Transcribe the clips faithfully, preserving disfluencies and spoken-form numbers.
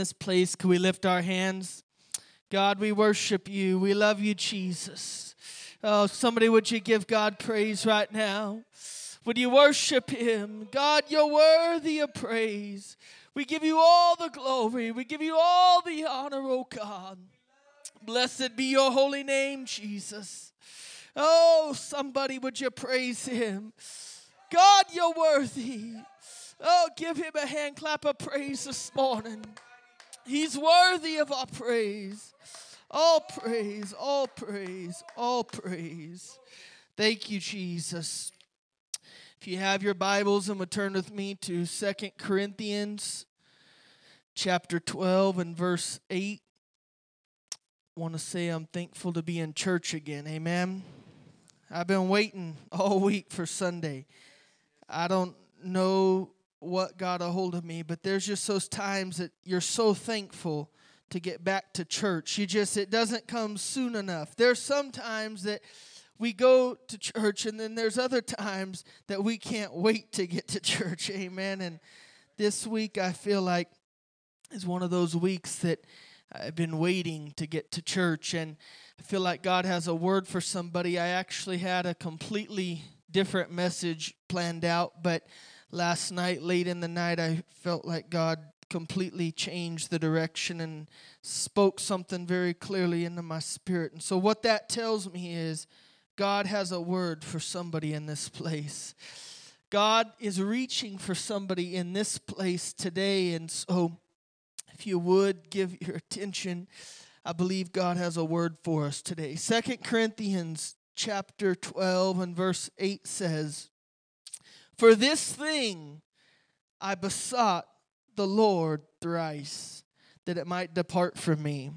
This place, can we lift our hands? God, we worship you. We love you, Jesus. Oh, somebody, would you give God praise right now? Would you worship him? God, you're worthy of praise. We give you all the glory. We give you all the honor, oh God. Blessed be your holy name, Jesus. Oh, somebody, would you praise him? God, you're worthy. Oh, give him a hand clap of praise this morning. He's worthy of our praise. All praise, all praise, all praise. Thank you, Jesus. If you have your Bibles, and would turn with me to Second Corinthians chapter twelve and verse eight. I want to say I'm thankful to be in church again. Amen. I've been waiting all week for Sunday. I don't know what got a hold of me, but there's just those times that you're so thankful to get back to church. You just, it doesn't come soon enough. There's some times that we go to church, and then there's other times that we can't wait to get to church. Amen. And this week I feel like is one of those weeks that I've been waiting to get to church, and I feel like God has a word for somebody. I actually had a completely different message planned out, but last night, late in the night, I felt like God completely changed the direction and spoke something very clearly into my spirit. And so what that tells me is God has a word for somebody in this place. God is reaching for somebody in this place today. And so if you would give your attention, I believe God has a word for us today. Second Corinthians chapter twelve and verse eight says, "For this thing I besought the Lord thrice, that it might depart from me.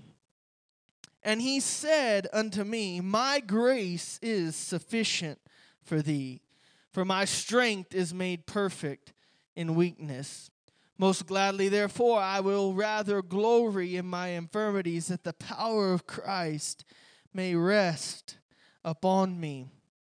And he said unto me, My grace is sufficient for thee, for my strength is made perfect in weakness. Most gladly, therefore, I will rather glory in my infirmities, that the power of Christ may rest upon me.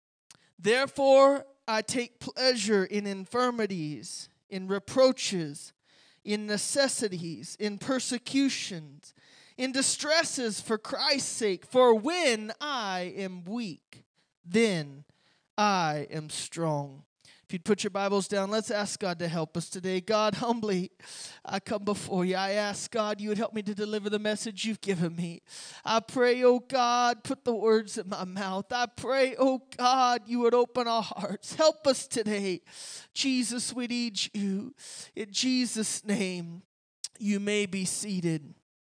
Therefore, I take pleasure in infirmities, in reproaches, in necessities, in persecutions, in distresses for Christ's sake. For when I am weak, then I am strong." If you'd put your Bibles down, let's ask God to help us today. God, humbly, I come before you. I ask, God, you would help me to deliver the message you've given me. I pray, oh God, put the words in my mouth. I pray, oh God, you would open our hearts. Help us today. Jesus, we need you. In Jesus' name, you may be seated.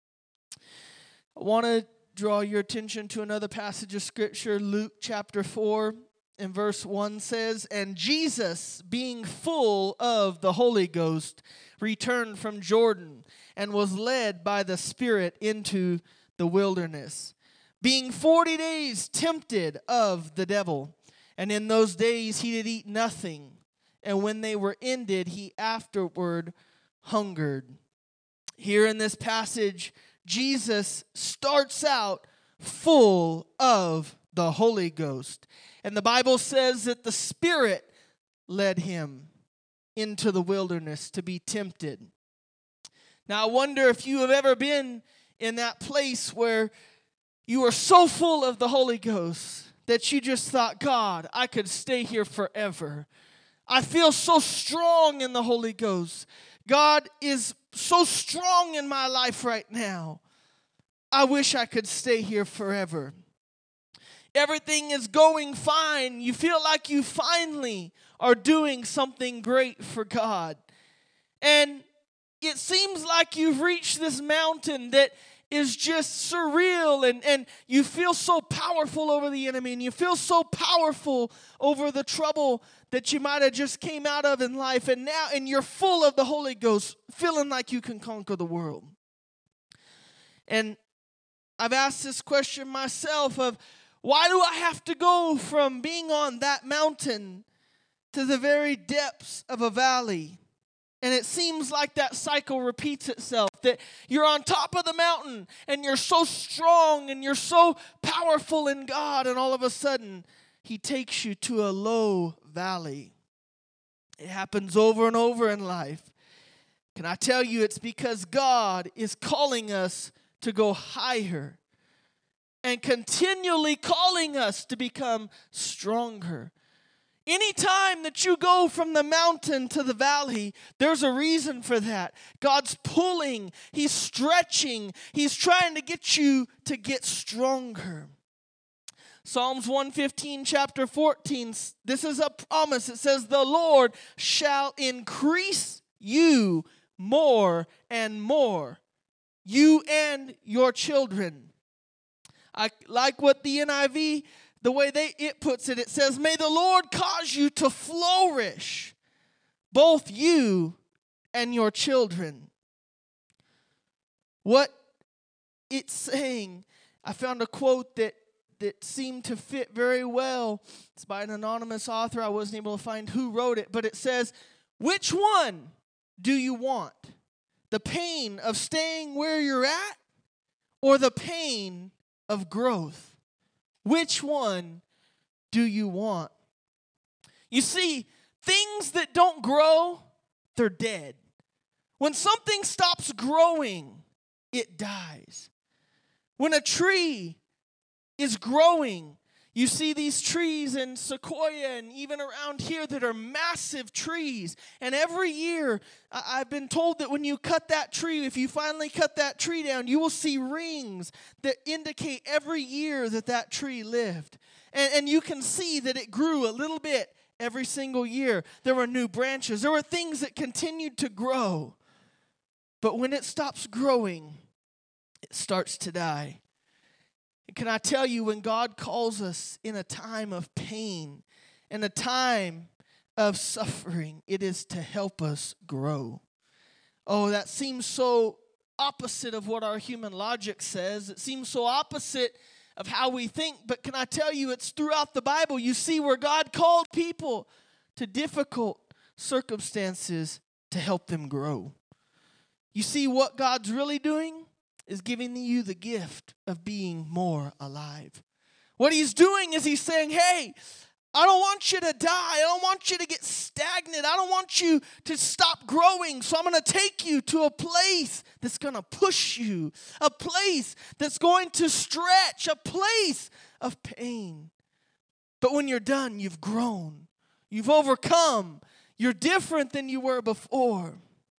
I want to draw your attention to another passage of Scripture. Luke chapter four. And verse one says, "And Jesus, being full of the Holy Ghost, returned from Jordan, and was led by the Spirit into the wilderness, being forty days tempted of the devil. And in those days he did eat nothing. And when they were ended, he afterward hungered." Here in this passage, Jesus starts out full of the Holy Ghost. And the Bible says that the Spirit led him into the wilderness to be tempted. Now, I wonder if you have ever been in that place where you were so full of the Holy Ghost that you just thought, God, I could stay here forever. I feel so strong in the Holy Ghost. God is so strong in my life right now. I wish I could stay here forever. Everything is going fine. You feel like you finally are doing something great for God. And it seems like you've reached this mountain that is just surreal, and, and you feel so powerful over the enemy, and you feel so powerful over the trouble that you might have just came out of in life, and now and you're full of the Holy Ghost, feeling like you can conquer the world. And I've asked this question myself of, why do I have to go from being on that mountain to the very depths of a valley? And it seems like that cycle repeats itself, that you're on top of the mountain and you're so strong and you're so powerful in God, and all of a sudden he takes you to a low valley. It happens over and over in life. Can I tell you it's because God is calling us to go higher and continually calling us to become stronger. Anytime that you go from the mountain to the valley, there's a reason for that. God's pulling, He's stretching, He's trying to get you to get stronger. Psalms one fifteen, chapter fourteen, this is a promise. It says, the Lord shall increase you more and more, you and your children. I like what the N I V, the way they it puts it, it says, may the Lord cause you to flourish, both you and your children. What it's saying, I found a quote that, that seemed to fit very well. It's by an anonymous author. I wasn't able to find who wrote it, but it says, which one do you want? The pain of staying where you're at or the pain of growth? Which one do you want? You see, things that don't grow, they're dead. When something stops growing, it dies. When a tree is growing, you see these trees in Sequoia and even around here that are massive trees. And every year, I've been told that when you cut that tree, if you finally cut that tree down, you will see rings that indicate every year that that tree lived. And, and you can see that it grew a little bit every single year. There were new branches. There were things that continued to grow. But when it stops growing, it starts to die. Can I tell you, when God calls us in a time of pain, in a time of suffering, it is to help us grow. Oh, that seems so opposite of what our human logic says. It seems so opposite of how we think. But can I tell you, it's throughout the Bible. You see where God called people to difficult circumstances to help them grow. You see what God's really doing is giving you the gift of being more alive. What He's doing is He's saying, hey, I don't want you to die. I don't want you to get stagnant. I don't want you to stop growing. So I'm going to take you to a place that's going to push you, a place that's going to stretch, a place of pain. But when you're done, you've grown. You've overcome. You're different than you were before.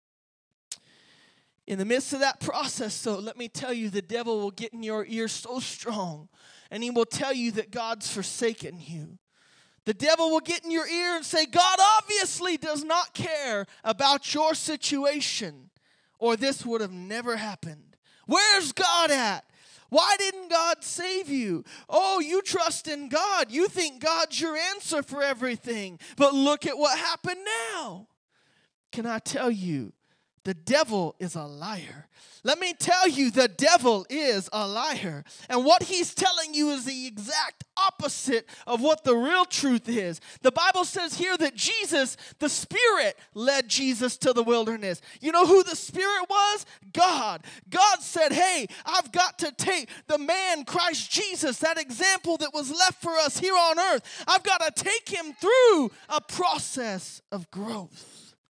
In the midst of that process, though, let me tell you, the devil will get in your ear so strong, and he will tell you that God's forsaken you. The devil will get in your ear and say, God obviously does not care about your situation, or this would have never happened. Where's God at? Why didn't God save you? Oh, you trust in God. You think God's your answer for everything. But look at what happened now. Can I tell you? The devil is a liar. Let me tell you, the devil is a liar. And what he's telling you is the exact opposite of what the real truth is. The Bible says here that Jesus, the Spirit, led Jesus to the wilderness. You know who the Spirit was? God. God said, hey, I've got to take the man, Christ Jesus, that example that was left for us here on earth. I've got to take him through a process of growth.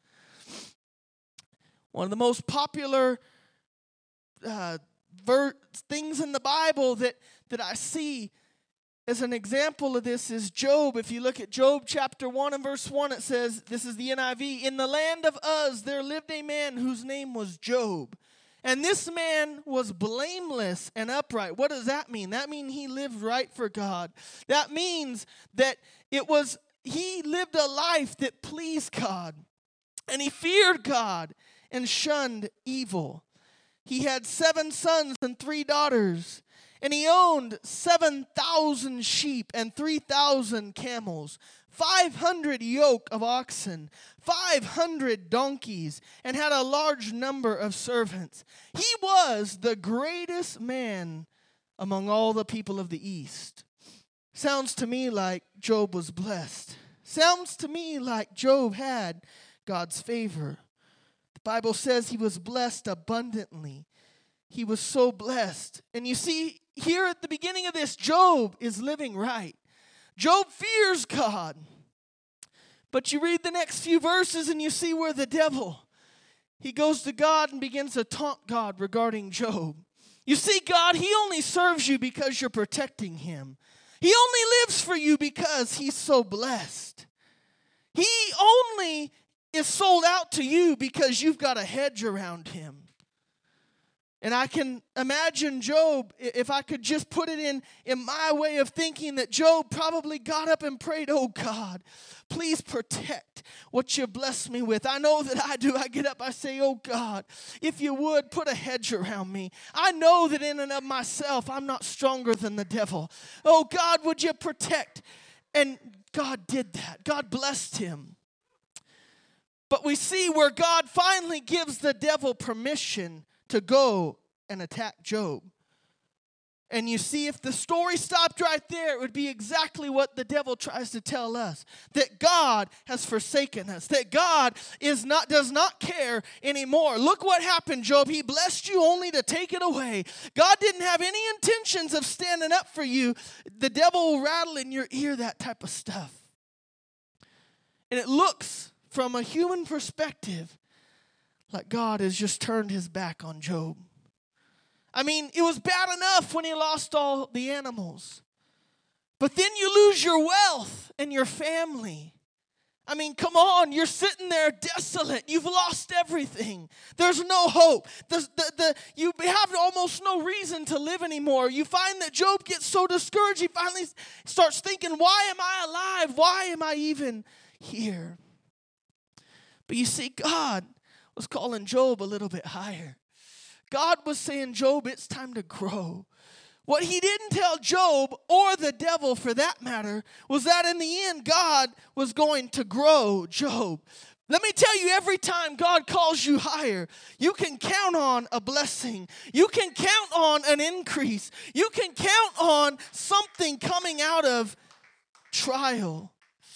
One of the most popular uh, ver- things in the Bible that, that I see as an example of this is Job. If you look at Job chapter one and verse one, it says, this is the N I V, in the land of Uz there lived a man whose name was Job. And this man was blameless and upright. What does that mean? That means he lived right for God. That means that it was he lived a life that pleased God. And he feared God and shunned evil. He had seven sons and three daughters, and he owned seven thousand sheep and three thousand camels, five hundred yoke of oxen, five hundred donkeys, and had a large number of servants. He was the greatest man among all the people of the East. Sounds to me like Job was blessed. Sounds to me like Job had God's favor. Bible says he was blessed abundantly. He was so blessed. And you see, here at the beginning of this, Job is living right. Job fears God. But you read the next few verses and you see where the devil, he goes to God and begins to taunt God regarding Job. You see, God, he only serves you because you're protecting him. He only lives for you because he's so blessed. He only is sold out to you because you've got a hedge around him. And I can imagine Job, if I could just put it in, in my way of thinking, that Job probably got up and prayed, oh God, please protect what you blessed me with. I know that I do. I get up, I say, oh God, if you would, put a hedge around me. I know that in and of myself, I'm not stronger than the devil. Oh God, would you protect? And God did that. God blessed him. But we see where God finally gives the devil permission to go and attack Job. And you see, if the story stopped right there, it would be exactly what the devil tries to tell us. That God has forsaken us. That God is not does not care anymore. Look what happened, Job. He blessed you only to take it away. God didn't have any intentions of standing up for you. The devil will rattle in your ear that type of stuff. And it looks, from a human perspective, like God has just turned his back on Job. I mean, it was bad enough when he lost all the animals. But then you lose your wealth and your family. I mean, come on, you're sitting there desolate. You've lost everything. There's no hope. The, the, the, you have almost no reason to live anymore. You find that Job gets so discouraged, he finally starts thinking, why am I alive? Why am I even here? But you see, God was calling Job a little bit higher. God was saying, Job, it's time to grow. What he didn't tell Job, or the devil for that matter, was that in the end, God was going to grow Job. Let me tell you, every time God calls you higher, you can count on a blessing. You can count on an increase. You can count on something coming out of trial.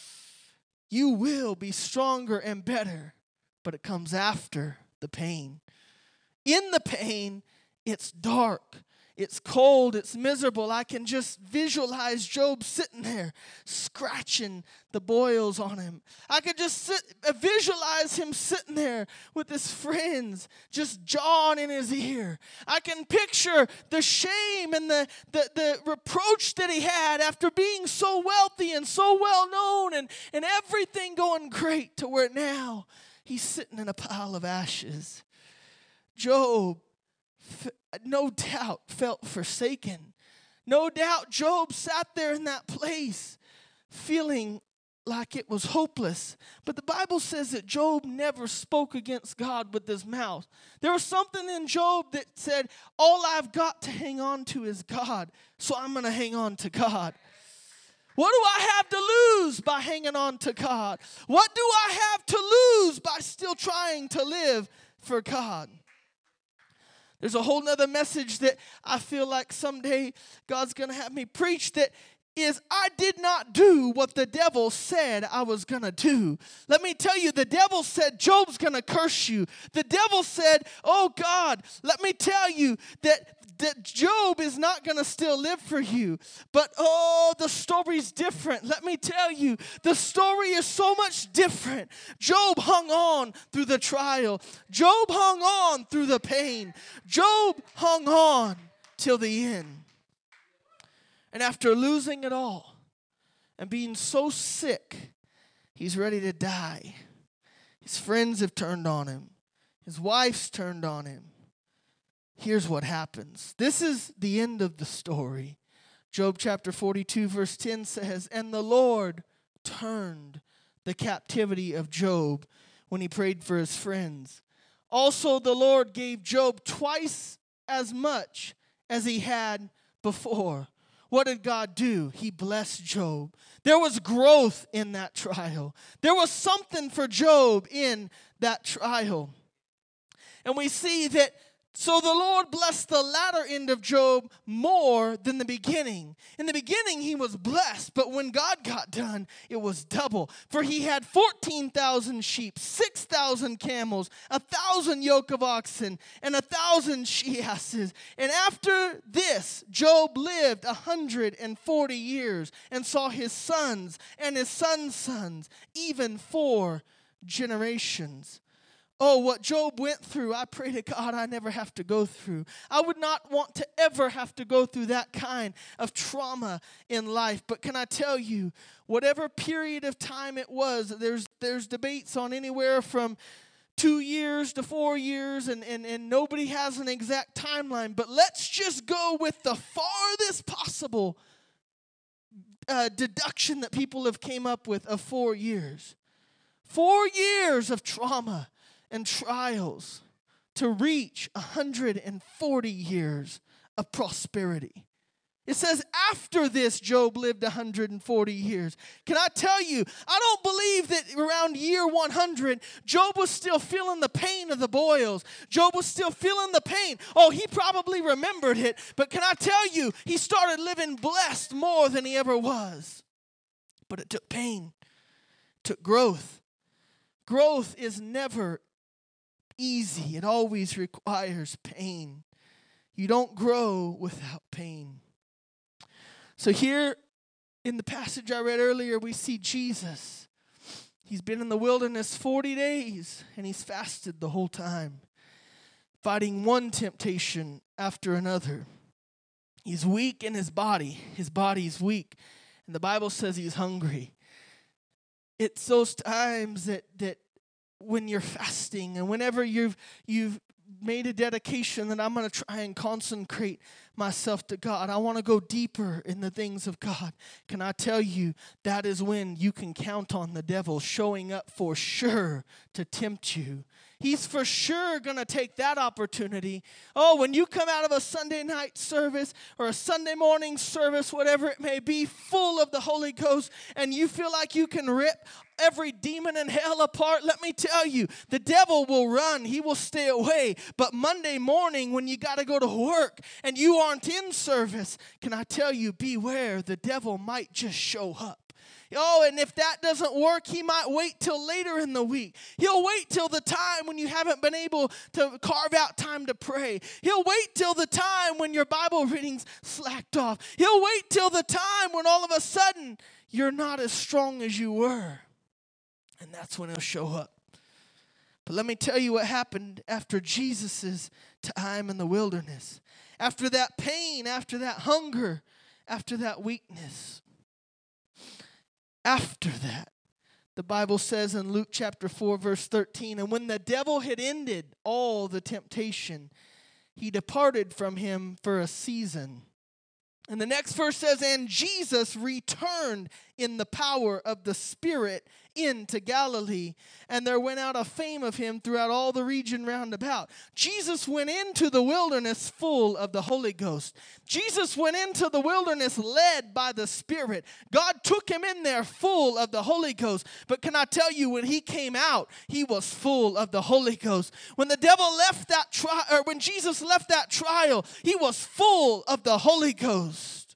You will be stronger and better, but it comes after the pain. In the pain, it's dark, it's cold, it's miserable. I can just visualize Job sitting there, scratching the boils on him. I could just sit, visualize him sitting there with his friends, just jawing in his ear. I can picture the shame and the, the, the reproach that he had after being so wealthy and so well known and, and everything going great, to where now he's sitting in a pile of ashes. Job, no doubt, felt forsaken. No doubt Job sat there in that place feeling like it was hopeless. But the Bible says that Job never spoke against God with his mouth. There was something in Job that said, all I've got to hang on to is God, so I'm going to hang on to God. What do I have to lose by hanging on to God? What do I have to lose by still trying to live for God? There's a whole nother message that I feel like someday God's going to have me preach, that is, I did not do what the devil said I was going to do. Let me tell you, the devil said Job's going to curse you. The devil said, oh God, let me tell you that, that Job is not going to still live for you. But oh, the story's different. Let me tell you, the story is so much different. Job hung on through the trial. Job hung on through the pain. Job hung on till the end. And after losing it all and being so sick, he's ready to die. His friends have turned on him. His wife's turned on him. Here's what happens. This is the end of the story. Job chapter forty-two verse ten says, and the Lord turned the captivity of Job when he prayed for his friends. Also the Lord gave Job twice as much as he had before. What did God do? He blessed Job. There was growth in that trial. There was something for Job in that trial. And we see that, so the Lord blessed the latter end of Job more than the beginning. In the beginning, he was blessed, but when God got done, it was double. For he had fourteen thousand sheep, six thousand camels, a thousand yoke of oxen, and a thousand she-asses. And after this, Job lived a hundred and forty years and saw his sons and his sons' sons, even four generations. Oh, what Job went through, I pray to God I never have to go through. I would not want to ever have to go through that kind of trauma in life. But can I tell you, whatever period of time it was, there's there's debates on anywhere from two years to four years, and, and, and nobody has an exact timeline. But let's just go with the farthest possible uh, deduction that people have came up with of four years. Four years of trauma and trials to reach one hundred forty years of prosperity. It says after this, Job lived one hundred forty years. Can I tell you, I don't believe that around year one hundred, Job was still feeling the pain of the boils. Job was still feeling the pain. Oh, he probably remembered it. But can I tell you, he started living blessed more than he ever was. But it took pain. It took growth. Growth is never easy. It always requires pain. You don't grow without pain. So here in the passage I read earlier, we see Jesus. He's been in the wilderness forty days, and he's fasted the whole time, fighting one temptation after another. He's weak in his body. His body's weak, and the Bible says he's hungry. It's those times that that when you're fasting and whenever you've you've made a dedication that I'm going to try and consecrate myself to God, I want to go deeper in the things of God. Can I tell you, that is when you can count on the devil showing up for sure to tempt you. He's for sure going to take that opportunity. Oh, when you come out of a Sunday night service or a Sunday morning service, whatever it may be, full of the Holy Ghost, and you feel like you can rip every demon in hell apart, let me tell you, the devil will run. He will stay away. But Monday morning when you got to go to work and you aren't in service, can I tell you, beware, the devil might just show up. Oh, and if that doesn't work, he might wait till later in the week. He'll wait till the time when you haven't been able to carve out time to pray. He'll wait till the time when your Bible reading's slacked off. He'll wait till the time when all of a sudden you're not as strong as you were. And that's when he'll show up. But let me tell you what happened after Jesus' time in the wilderness. After that pain, after that hunger, after that weakness. After that, the Bible says in Luke chapter four, verse thirteen, and when the devil had ended all the temptation, he departed from him for a season. And the next verse says, and Jesus returned in the power of the Spirit into Galilee, and there went out a fame of him throughout all the region round about. Jesus went into the wilderness full of the Holy Ghost. Jesus went into the wilderness led by the Spirit. God took him in there full of the Holy Ghost. But can I tell you, when he came out, he was full of the Holy Ghost. When the devil left that trial, or when Jesus left that trial, he was full of the Holy Ghost.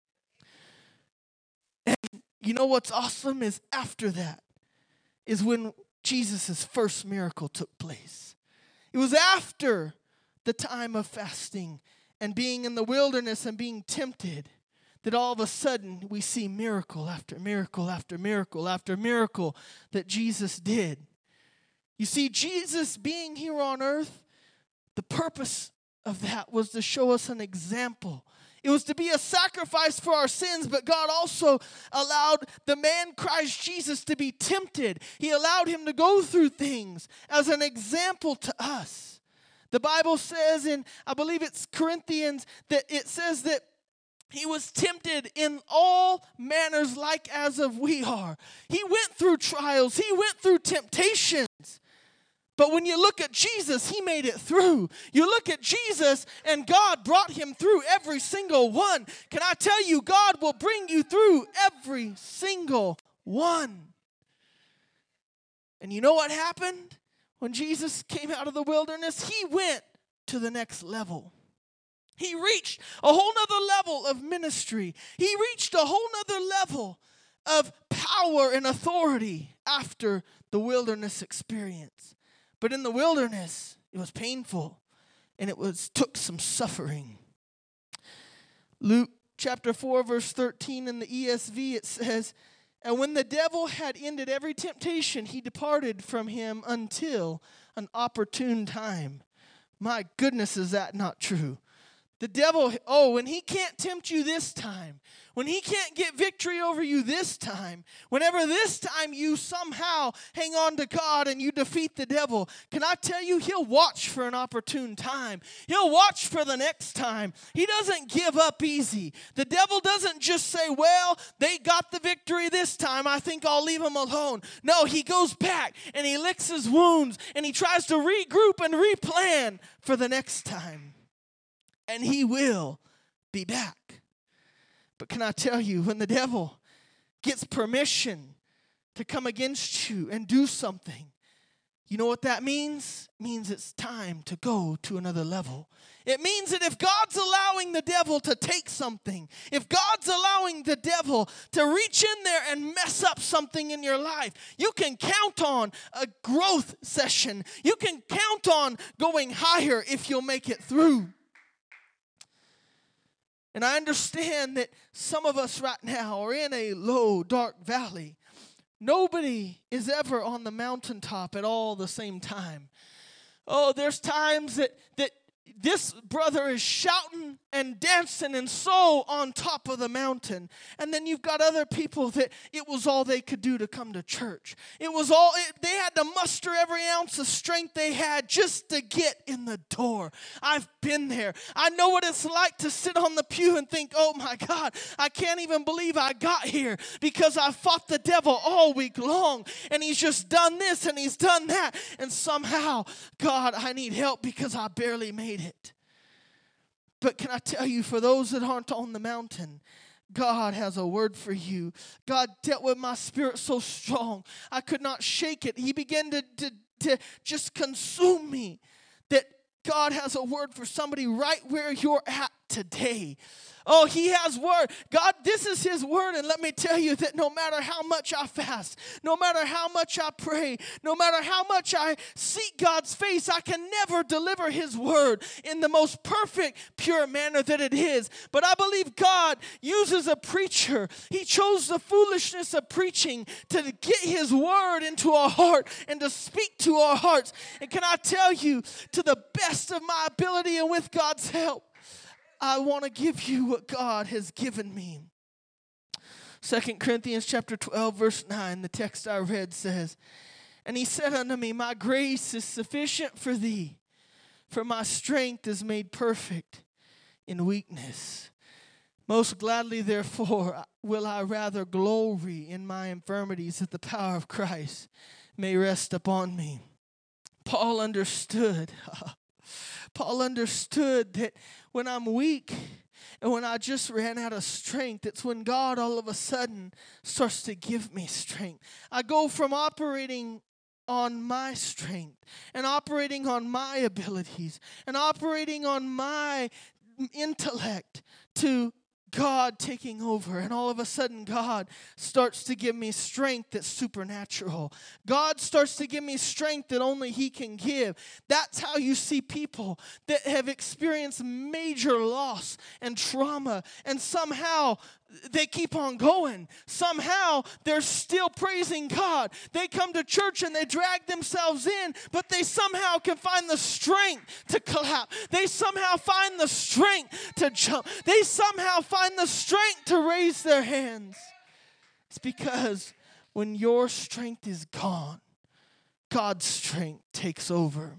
And you know what's awesome is after that is when Jesus' first miracle took place. It was after the time of fasting and being in the wilderness and being tempted that all of a sudden we see miracle after miracle after miracle after miracle that Jesus did. You see, Jesus being here on earth, the purpose of that was to show us an example. It was to be a sacrifice for our sins, but God also allowed the man Christ Jesus to be tempted. He allowed him to go through things as an example to us. The Bible says in, I believe it's Corinthians, that it says that he was tempted in all manners like as of we are. He went through trials. He went through temptations. But when you look at Jesus, he made it through. You look at Jesus, and God brought him through every single one. Can I tell you, God will bring you through every single one. And you know what happened? When Jesus came out of the wilderness, he went to the next level. He reached a whole nother level of ministry. He reached a whole nother level of power and authority after the wilderness experience. But in the wilderness, it was painful, and it was took some suffering. Luke chapter four, verse thirteen in the E S V, it says, and when the devil had ended every temptation, he departed from him until an opportune time. My goodness, is that not true? The devil, oh, when he can't tempt you this time, when he can't get victory over you this time, whenever this time you somehow hang on to God and you defeat the devil, can I tell you, he'll watch for an opportune time. He'll watch for the next time. He doesn't give up easy. The devil doesn't just say, well, they got the victory this time, I think I'll leave them alone. No, he goes back and he licks his wounds and he tries to regroup and replan for the next time. And he will be back. But can I tell you, when the devil gets permission to come against you and do something, you know what that means? It means it's time to go to another level. It means that if God's allowing the devil to take something, if God's allowing the devil to reach in there and mess up something in your life, you can count on a growth session. You can count on going higher if you'll make it through. And I understand that some of us right now are in a low, dark valley. Nobody is ever on the mountaintop at all the same time. Oh, there's times that, that this brother is shouting and dancing and so on top of the mountain. And then you've got other people that it was all they could do to come to church. It was all, it, they had to muster every ounce of strength they had just to get in the door. I've been there. I know what it's like to sit on the pew and think, oh my God, I can't even believe I got here because I fought the devil all week long. And he's just done this and he's done that. And somehow, God, I need help because I barely made it. But can I tell you, for those that aren't on the mountain, God has a word for you. God dealt with my spirit so strong, I could not shake it. He began to, to, to just consume me. That God has a word for somebody right where you're at today. Oh, he has word. God, this is his word. And let me tell you that no matter how much I fast, no matter how much I pray, no matter how much I seek God's face, I can never deliver his word in the most perfect, pure manner that it is. But I believe God uses a preacher. He chose the foolishness of preaching to get his word into our heart and to speak to our hearts. And can I tell you, to the best of my ability and with God's help, I want to give you what God has given me. Second Corinthians chapter twelve, verse nine, the text I read says, and he said unto me, my grace is sufficient for thee, for my strength is made perfect in weakness. Most gladly, therefore, will I rather glory in my infirmities, that the power of Christ may rest upon me. Paul understood Paul understood that when I'm weak and when I just ran out of strength, it's when God all of a sudden starts to give me strength. I go from operating on my strength and operating on my abilities and operating on my intellect to God taking over, and all of a sudden God starts to give me strength that's supernatural. God starts to give me strength that only he can give. That's how you see people that have experienced major loss and trauma, and somehow they keep on going. Somehow they're still praising God. They come to church and they drag themselves in, but they somehow can find the strength to clap. They somehow find the strength to jump. They somehow find the strength to raise their hands. It's because when your strength is gone, God's strength takes over.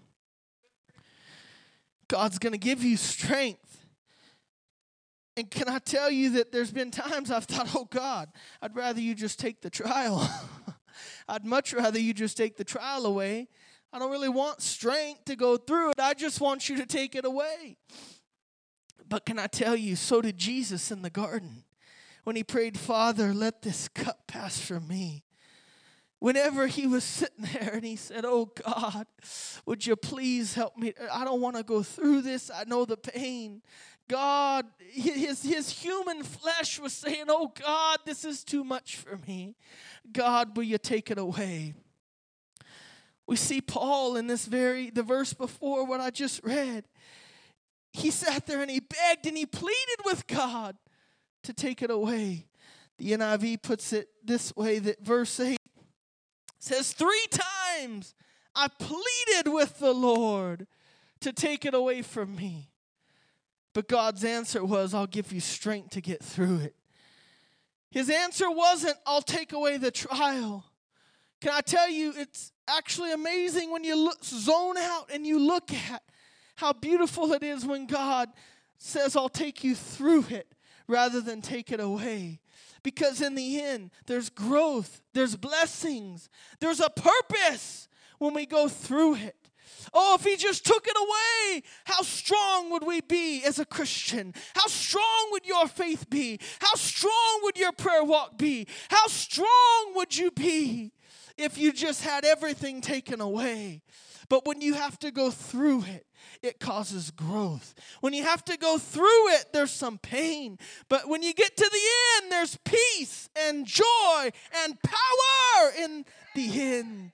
God's going to give you strength. And can I tell you that there's been times I've thought, oh God, I'd rather you just take the trial. I'd much rather you just take the trial away. I don't really want strength to go through it. I just want you to take it away. But can I tell you, so did Jesus in the garden. When he prayed, Father, let this cup pass from me. Whenever he was sitting there and he said, oh God, would you please help me? I don't want to go through this. I know the pain. God, his, his human flesh was saying, oh God, this is too much for me. God, will you take it away? We see Paul in this very, the verse before what I just read. He sat there and he begged and he pleaded with God to take it away. The N I V puts it this way, that verse eight says, three times I pleaded with the Lord to take it away from me. But God's answer was, I'll give you strength to get through it. His answer wasn't, I'll take away the trial. Can I tell you, it's actually amazing when you look, zone out and you look at how beautiful it is when God says, I'll take you through it rather than take it away. Because in the end, there's growth, there's blessings, there's a purpose when we go through it. Oh, if he just took it away, how strong would we be as a Christian? How strong would your faith be? How strong would your prayer walk be? How strong would you be if you just had everything taken away? But when you have to go through it, it causes growth. When you have to go through it, there's some pain. But when you get to the end, there's peace and joy and power in the end.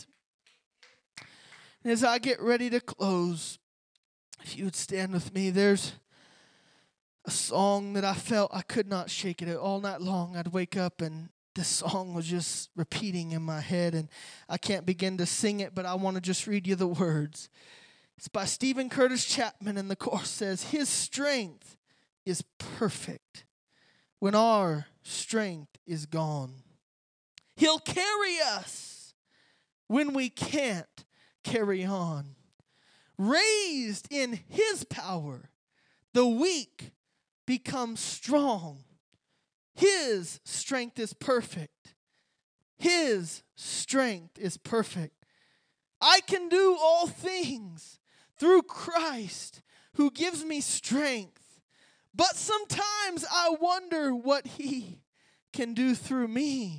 As I get ready to close, if you would stand with me, there's a song that I felt I could not shake it all night long. I'd wake up and this song was just repeating in my head, and I can't begin to sing it, but I want to just read you the words. It's by Stephen Curtis Chapman, and the chorus says, His strength is perfect when our strength is gone. He'll carry us when we can't carry on. Raised in His power, the weak become strong. His strength is perfect. His strength is perfect. I can do all things through Christ who gives me strength. But sometimes I wonder what He can do through me.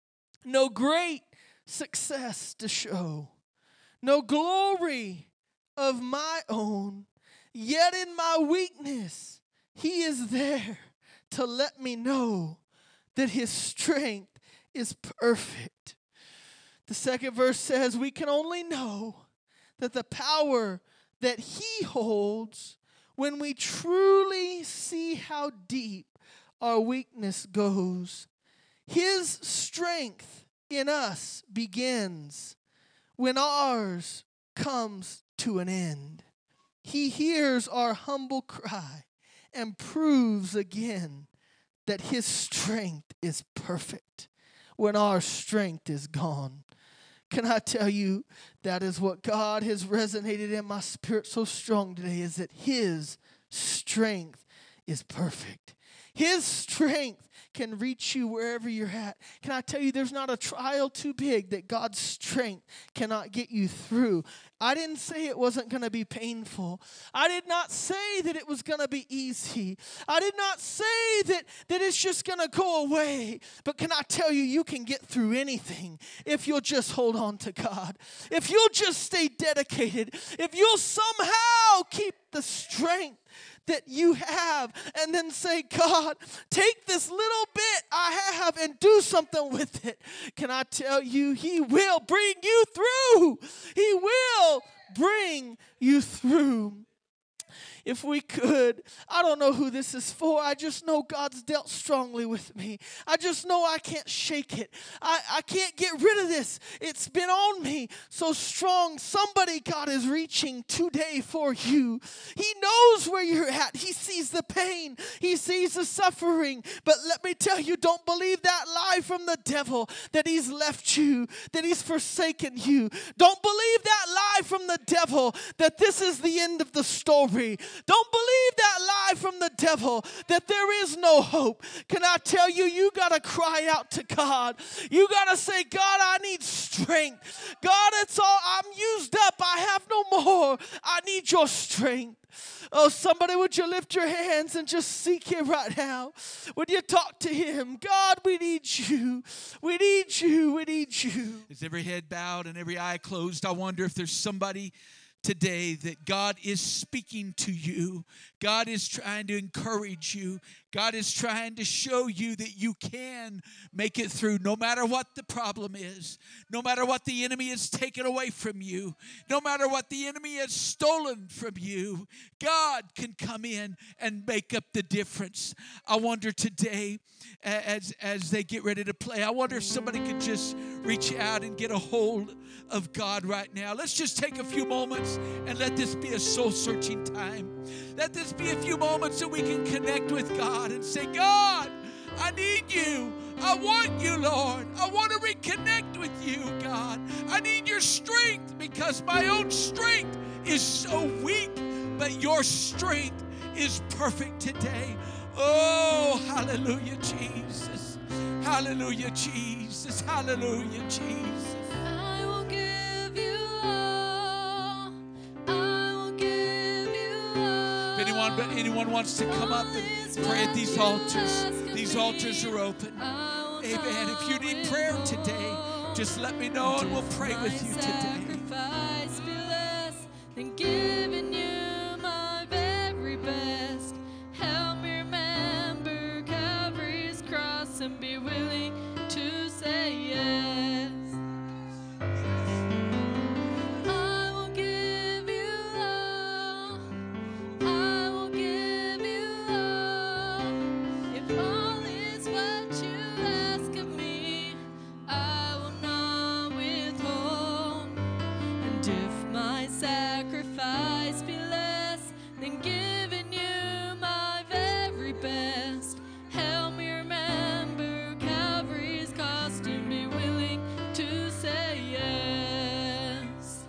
No great success to show, no glory of my own, yet in my weakness He is there to let me know that His strength is perfect. The second verse says, we can only know that the power that He holds when we truly see how deep our weakness goes. His strength in us begins when ours comes to an end. He hears our humble cry and proves again that His strength is perfect when our strength is gone. Can I tell you, that is what God has resonated in my spirit so strong today, is that His strength is perfect. His strength can reach you wherever you're at. Can I tell you, there's not a trial too big that God's strength cannot get you through. I didn't say it wasn't going to be painful. I did not say that it was going to be easy. I did not say that, that it's just going to go away. But can I tell you, you can get through anything if you'll just hold on to God. If you'll just stay dedicated. If you'll somehow keep the strength that you have and then say, God, take this little bit I have and do something with it. Can I tell you, He will bring you through. He will bring you through. If we could, I don't know who this is for. I just know God's dealt strongly with me. I just know I can't shake it. I, I can't get rid of this. It's been on me so strong. Somebody, God, is reaching today for you. He knows where you're at. He sees the pain. He sees the suffering. But let me tell you, don't believe that lie from the devil that he's left you, that he's forsaken you. Don't believe that lie from the devil that this is the end of the story. Don't believe that lie from the devil that there is no hope. Can I tell you, you got to cry out to God. You got to say, God, I need strength. God, it's all, I'm used up. I have no more. I need your strength. Oh, somebody, would you lift your hands and just seek Him right now? Would you talk to Him? God, we need you. We need you. We need you. Is every head bowed and every eye closed? I wonder if there's somebody today that God is speaking to you. God is trying to encourage you. God is trying to show you that you can make it through no matter what the problem is, no matter what the enemy has taken away from you, no matter what the enemy has stolen from you. God can come in and make up the difference. I wonder today, as, as they get ready to play, I wonder if somebody could just reach out and get a hold of God right now. Let's just take a few moments and let this be a soul-searching time. Let this be a few moments so we can connect with God and say, God, I need you. I want you, Lord. I want to reconnect with you, God. I need your strength because my own strength is so weak, but your strength is perfect today. Oh, hallelujah, Jesus. Hallelujah, Jesus. Hallelujah, Jesus. I will give you all. I will give you all. If anyone, anyone wants to come up and pray at these altars, these altars are open. Amen. If you need prayer today, just let me know and we'll pray with you today. Sacrifice be less than giving you my very best. Help me remember Calvary's cross and be willing to say yes. I will give you all. I will give you all. If all is what you ask of me, I will not withhold. And if my sacrifice be less than giving you my very best, help me remember Calvary's cost and be willing to say yes.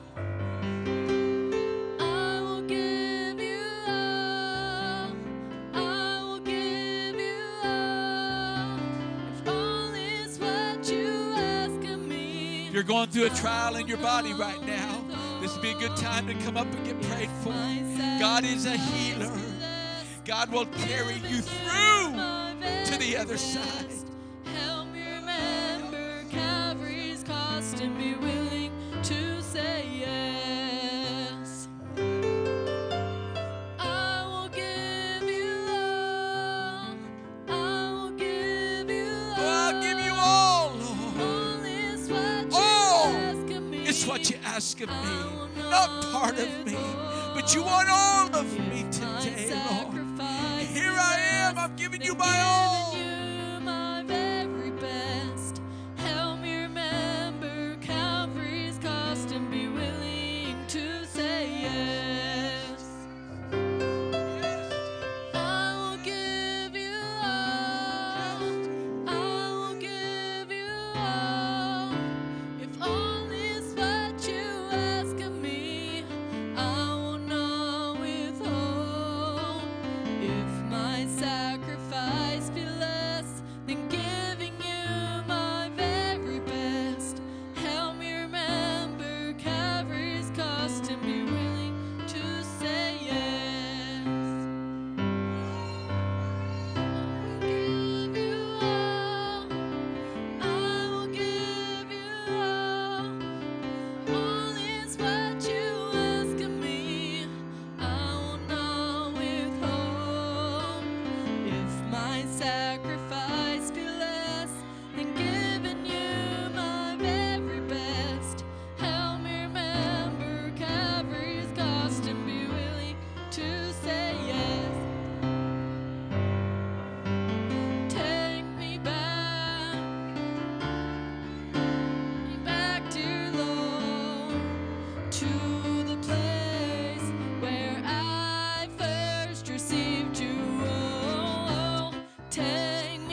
I will give you all. I will give you all. If all is what you ask of me. If you're going through a trial in your body right now, this would be a good time to come up and get prayed for. God is a healer. God will carry you through to the other side. Help me remember Calvary's cost and be willing to say yes. I will give you all. I will give you all. Oh, I'll give you all, Lord. All is what you All ask of me. It's what you ask of me, not part of me, but you want all of me today, Lord. Here I am, I'm giving you my all. You my very best. Help me remember Calvary's cost and be willing to say yes. I will give you all. I will give you all. If all is what you ask of me, I will not withhold. If my sacrifice be less than giving you my very best, help me remember Calvary's cost and be willing to say yes. I will give you all. I will give you all. All is what you ask of me, I will not withhold. If my sacrifice be less than giving you my very best, help me remember Calvary's cost and be willing to say yes. Take me back, me back, dear Lord, to the place where I first received you. Oh, take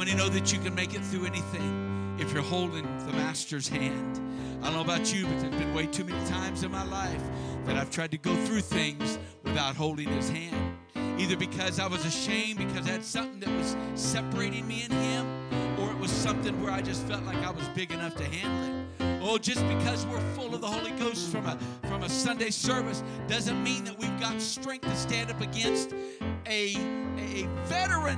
many know that you can make it through anything if you're holding the Master's hand? I don't know about you, but there's been way too many times in my life that I've tried to go through things without holding his hand. Either because I was ashamed because I had something that was separating me and him, or it was something where I just felt like I was big enough to handle it. Oh, just because we're full of the Holy Ghost from a from a Sunday service doesn't mean that we've got strength to stand up against a, a veteran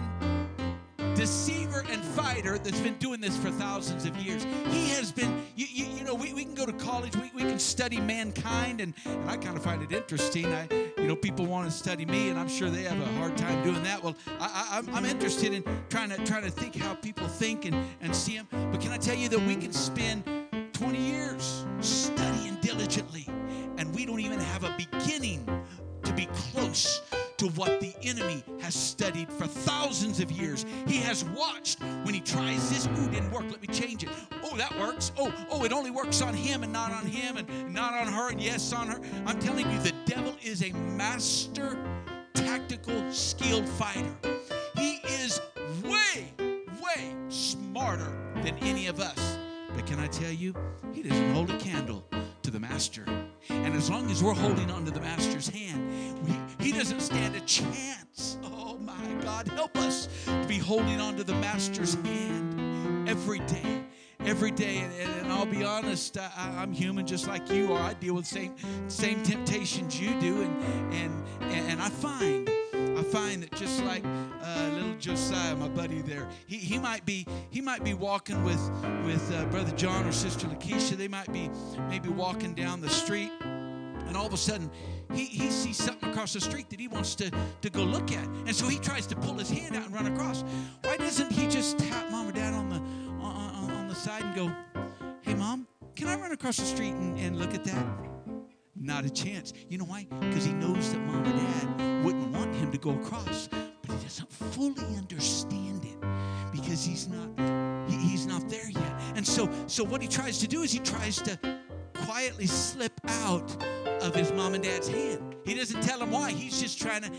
deceiver and fighter that's been doing this for thousands of years. He has been, you, you, you know, we, we can go to college, we, we can study mankind, and, and I kind of find it interesting. I, you know, people want to study me, and I'm sure they have a hard time doing that. Well, I, I, I'm, I'm interested in trying to trying to think how people think and, and see them. But can I tell you that we can spend twenty years studying diligently, and we don't even have a beginning to be close to what the enemy has studied for thousands of years. He has watched when he tries this. Ooh, didn't work. Let me change it. Oh, that works. Oh, oh, it only works on him and not on him and not on her and yes on her. I'm telling you, the devil is a master tactical skilled fighter. He is way, way smarter than any of us. But can I tell you, he doesn't hold a candle to the Master. And as long as we're holding on to the Master's hand, we, he doesn't stand a chance. Oh, my God, help us to be holding on to the Master's hand every day. Every day, and, and, and I'll be honest, I, I'm human just like you are. I deal with the same, same temptations you do, and, and, and I find I find that just like uh, little Josiah, my buddy there, he, he might be he might be walking with with uh, Brother John or Sister Lakeisha. They might be maybe walking down the street, and all of a sudden he, he sees something across the street that he wants to, to go look at, and so he tries to pull his hand out and run across. Why doesn't he just tap Mom or Dad on the on, on, on the side and go, "Hey, Mom, can I run across the street and, and look at that?" Not a chance. You know why? Because he knows that Mom or Dad wouldn't want him to go across, but he doesn't fully understand it because he's not he, he's not there yet. And so, so what he tries to do is he tries to quietly slip out of his mom and dad's hand. He doesn't tell them why. He's just trying to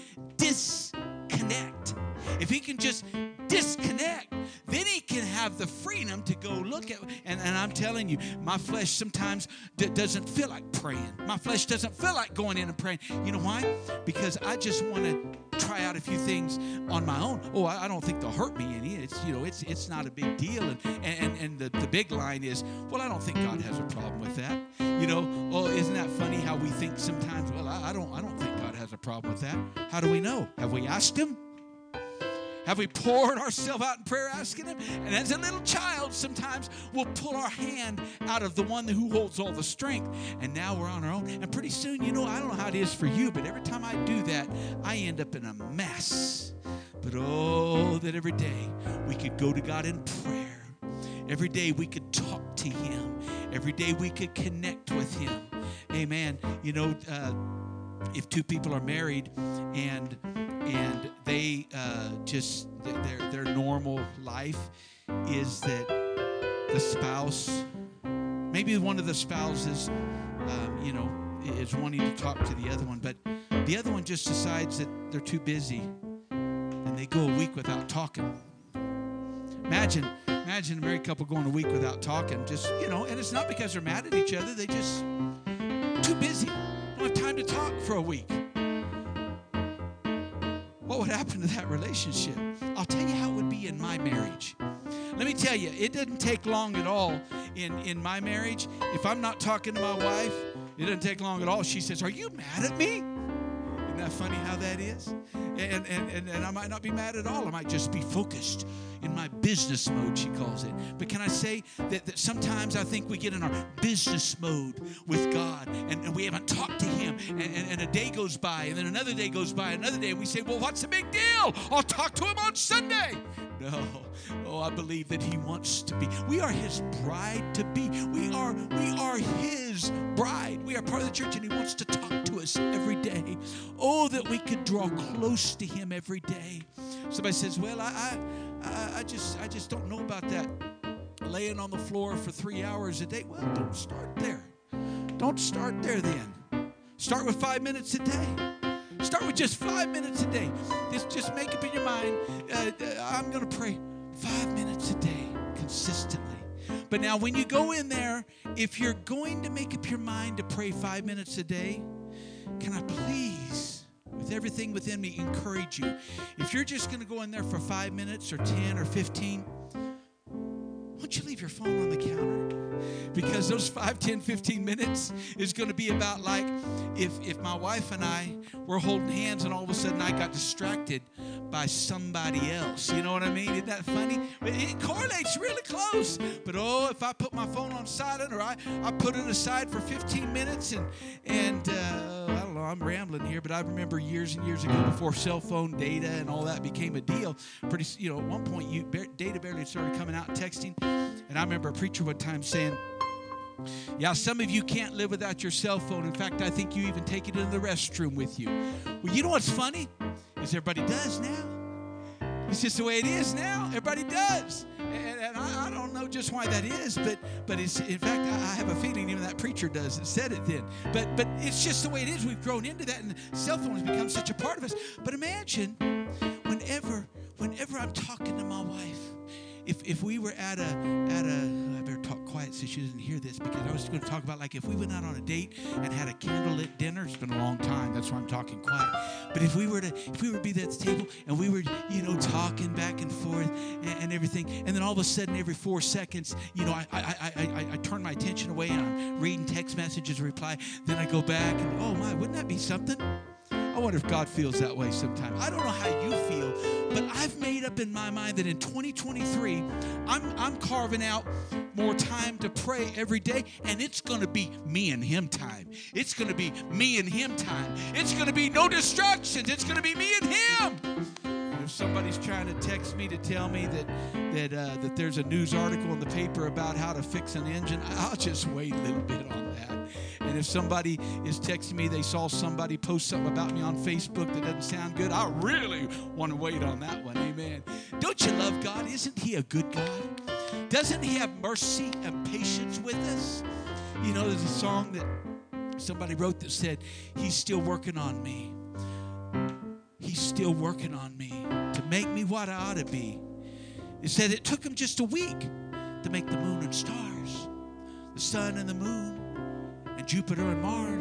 disconnect. If he can just disconnect, then he can have the freedom to go look at. And, and I'm telling you, my flesh sometimes d- doesn't feel like praying. My flesh doesn't feel like going in and praying. You know why? Because I just want to try out a few things on my own. Oh, I, I don't think they'll hurt me any. It's you know, it's it's not a big deal. And and and the, the big line is, well, I don't think God has a problem with that. You know, oh, isn't that funny how we think sometimes? Well, I, I don't I don't think God has a problem with that. How do we know? Have we asked Him? Have we poured ourselves out in prayer asking Him? And as a little child, sometimes we'll pull our hand out of the one who holds all the strength, and now we're on our own. And pretty soon, you know, I don't know how it is for you, but every time I do that, I end up in a mess. But oh, that every day we could go to God in prayer. Every day we could talk to Him. Every day we could connect with Him. Amen. You know, uh, if two people are married and and they uh, just, their their normal life is that the spouse, maybe one of the spouses, um, you know, is wanting to talk to the other one, but the other one just decides that they're too busy and they go a week without talking. Imagine, imagine a married couple going a week without talking, just, you know, and it's not because they're mad at each other, they just too busy, don't have time to talk for a week. What would happen to that relationship? I'll tell you how it would be in my marriage. Let me tell you, it doesn't take long at all in, in my marriage. If I'm not talking to my wife, it doesn't take long at all. She says, "Are you mad at me?" Isn't that funny how that is? And, and, and, and I might not be mad at all. I might just be focused in my business mode, she calls it. But can I say that, that sometimes I think we get in our business mode with God and, and we haven't talked to Him. And, and, and a day goes by and then another day goes by, another day. And we say, well, what's the big deal? I'll talk to Him on Sunday. No. Oh, I believe that He wants to be. We are His bride to be. We are, we are His bride. We are part of the church and He wants to talk to us every day. Oh, that we could draw close to Him every day. Somebody says, well, I, I, I just, I just don't know about that. Laying on the floor for three hours a day. Well, don't start there. Don't start there then. Start with five minutes a day. Start with just five minutes a day. Just, just make up in your mind, uh, I'm going to pray five minutes minutes a day consistently. But now when you go in there, if you're going to make up your mind to pray five minutes a day, can I please, with everything within me, encourage you? If you're just going to go in there for five minutes or ten or fifteen, why don't you leave your phone on the counter? Because those five, ten, fifteen minutes is going to be about like if, if my wife and I were holding hands and all of a sudden I got distracted by somebody else. You know what I mean? Isn't that funny? It correlates really close. But oh, if I put my phone on silent or I, I put it aside for fifteen minutes and, and uh, I don't know, I'm rambling here, but I remember years and years ago before cell phone data and all that became a deal, pretty, you know, at one point you, data barely started coming out and texting. And I remember a preacher one time saying, yeah, some of you can't live without your cell phone. In fact, I think you even take it into the restroom with you. Well, you know what's funny? Is everybody does now. It's just the way it is now. Everybody does. And, and I, I don't know just why that is, but but it's, in fact, I, I have a feeling even that preacher does and said it then. But, but it's just the way it is. We've grown into that, and cell phone has become such a part of us. But imagine whenever, whenever I'm talking to my wife, If if we were at a, at a, I better talk quiet so she doesn't hear this, because I was going to talk about like if we went out on a date and had a candlelit dinner. It's been a long time. That's why I'm talking quiet. But if we were to, if we were to be at the table and we were, you know, talking back and forth and, and everything, and then all of a sudden every four seconds, you know, I, I, I, I, I turn my attention away and I'm reading text messages, reply. Then I go back and, oh my, wouldn't that be something? I wonder if God feels that way sometimes. I don't know how you feel, but I've made up in my mind that in twenty twenty-three, I'm, I'm carving out more time to pray every day, and it's going to be me and him time. It's going to be me and him time. It's going to be no distractions. It's going to be me and him. If somebody's trying to text me to tell me that that uh, that there's a news article in the paper about how to fix an engine, I'll just wait a little bit on that. And if somebody is texting me, they saw somebody post something about me on Facebook that doesn't sound good, I really want to wait on that one. Amen. Don't you love God? Isn't he a good God? Doesn't he have mercy and patience with us? You know, there's a song that somebody wrote that said, he's still working on me. He's still working on me to make me what I ought to be. It said it took him just a week to make the moon and stars, the sun and the moon, and Jupiter and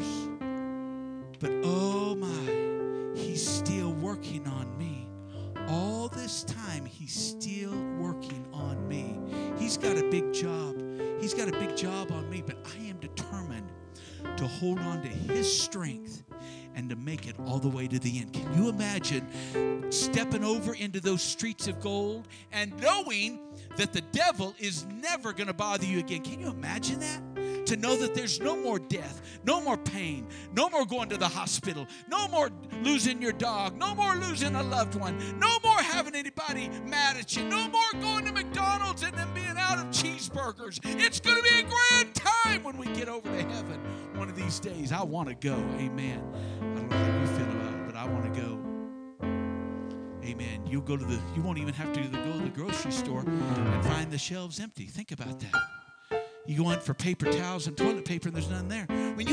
Mars. But oh my, he's still working on me. All this time, he's still working on me. He's got a big job. He's got a big job on me, but I am determined to hold on to his strength and to make it all the way to the end. Can you imagine stepping over into those streets of gold and knowing that the devil is never going to bother you again? Can you imagine that? To know that there's no more death, no more pain, no more going to the hospital, no more losing your dog, no more losing a loved one, no more having anybody mad at you, no more going to McDonald's and then being out of cheeseburgers. It's going to be a grand time when we get over to heaven one of these days. I want to go. Amen. I don't know how you feel about it, but I want to go. Amen. You'll go to the, you won't even have to go to the grocery store and find the shelves empty. Think about that. You go in for paper towels and toilet paper and there's none there. When you